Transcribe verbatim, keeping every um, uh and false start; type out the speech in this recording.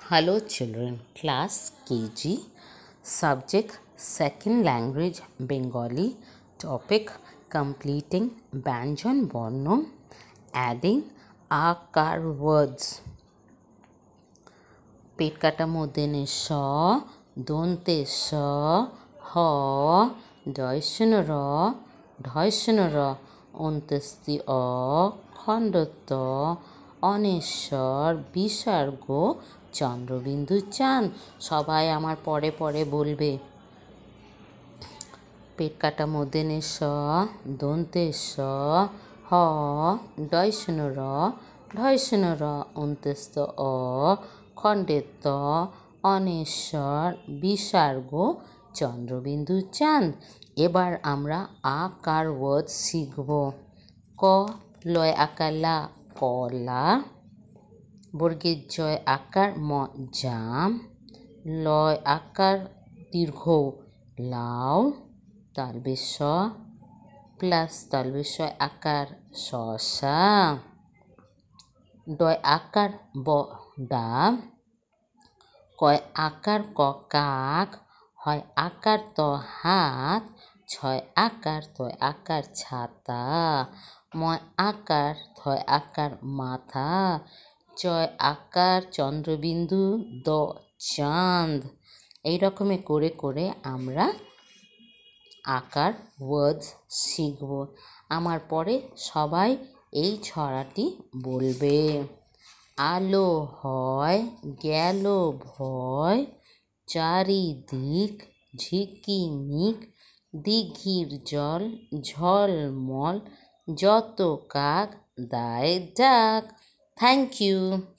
Hello children, class K G, subject second language Bengali, topic completing Banjan Borno, adding akar words. পেট কাটা মধ্যে স দন্তে স হ দয়সন র ঢয়সন র অন্ত্যেষ্টি অ খণ্ডত অনেশ্বর বিসর্গ চন্দ্রবিন্দু চাঁদ। সবাই আমার পরে পরে বলবে। পেট কাটা মধ্যে স দন্তে স হ ডয়সন র ঢয়সন র অন্ত্যেষ্ঠ অ খণ্ডেত অনেশ্বর বিসর্গ চন্দ্রবিন্দু চাঁদ। এবার আমরা আকার ওয়ার্ড শিখব। ক লয় আকার লা কলা, বর্গের জয় আকার ম জাম, লয় আকার দীর্ঘ লাউ, তালবেশ স প্লাস তালবেশ আকার শসা, ডয় আকার ব ডাব, কয় আকার ক কাক, হয় আকার ত হাত, ছয় আকার তয় আকার ছাতা, ময় আকার থয় আকার মাথা, চয় আকার চন্দ্রবিন্দু দ চাঁদ। এই রকমে করে করে আমরা আকার ওয়ার্ডস শিখব। আমার পরে সবাই এই ছড়াটি বলবে। আলো হয় গেল ভয়, চারিদিক ঝিকিমিক, দিঘির জল ঝলমল, যত কাক দায় ডাক। Thank you.